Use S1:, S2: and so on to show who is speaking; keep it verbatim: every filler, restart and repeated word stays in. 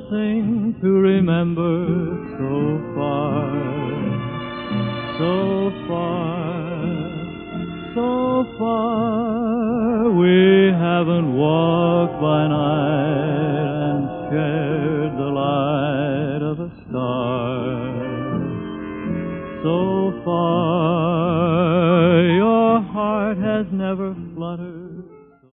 S1: something to remember so far, so far, so far. We haven't walked by night and shared the light of a star. So far, your heart has never